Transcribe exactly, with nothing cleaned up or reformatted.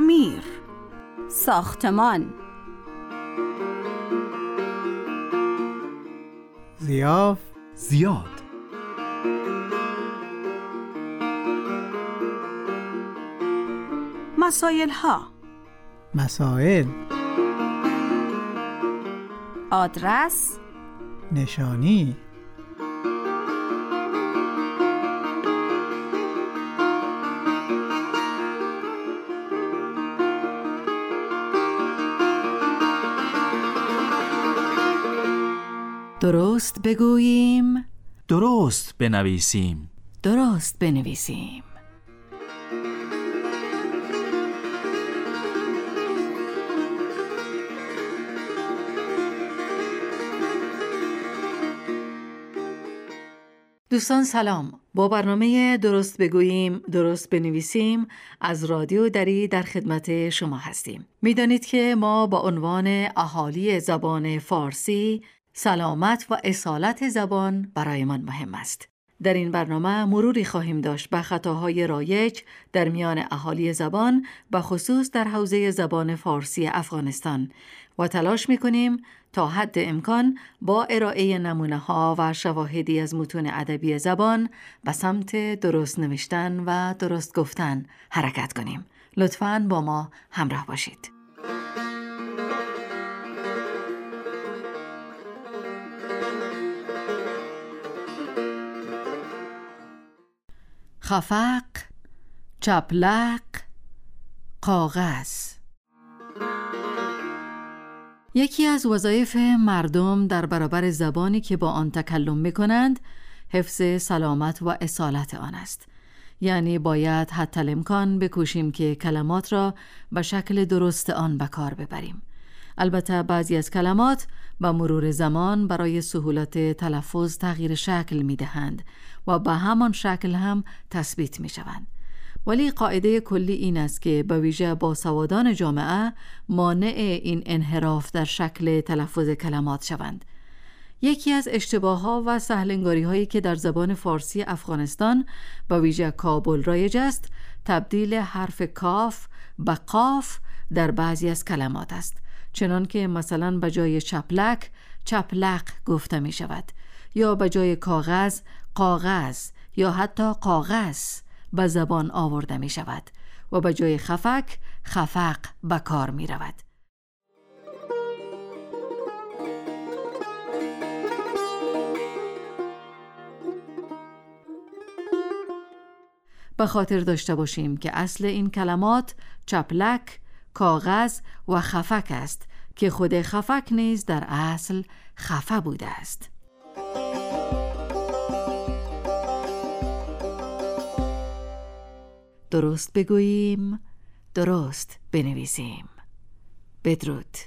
تعمیر، ساختمان. ضیاف، زیاد. مسائل ها، مسائل. آدرس، نشانی. درست بگوییم، درست بنویسیم. درست بنویسیم. دوستان سلام. با برنامه درست بگوییم درست بنویسیم از رادیو دری در خدمت شما هستیم. میدانید که ما با عنوان اهالی زبان فارسی سلامت و اصالت زبان برایمان مهم است. در این برنامه مروری خواهیم داشت به خطاهای رایج در میان اهالی زبان و خصوص در حوزه زبان فارسی افغانستان و تلاش می‌کنیم تا حد امکان با ارائه نمونه‌ها و شواهدی از متون ادبی زبان به سمت درست نوشتن و درست گفتن حرکت کنیم. لطفاً با ما همراه باشید. خفق، چپلق، کاغذ. یکی از وظایف مردم در برابر زبانی که با آن تکلم می‌کنند حفظ سلامت و اصالت آن است. یعنی باید حتی الامکان بکوشیم که کلمات را به شکل درست آن به کار ببریم. البته بعضی از کلمات با مرور زمان برای سهولت تلفظ تغییر شکل می‌دهند و به همان شکل هم تثبیت می‌شوند. ولی قاعده کلی این است که به ویژه باسوادان جامعه مانع این انحراف در شکل تلفظ کلمات شوند. یکی از اشتباه‌ها و سهل‌انگاری‌هایی که در زبان فارسی افغانستان به ویژه کابل رایج است، تبدیل حرف کاف به قاف در بعضی از کلمات است. چنان که مثلا به جای چپلک چپلق گفته می شود، یا به جای کاغذ کاغذ یا حتی کاغذ به زبان آورده می شود و به جای خفک خفق به کار می رود. به خاطر داشته باشیم که اصل این کلمات چپلک، کاغذ و خفک است که خود خفک نیز در اصل خفه بوده است. درست بگوییم، درست بنویسیم. بدرود.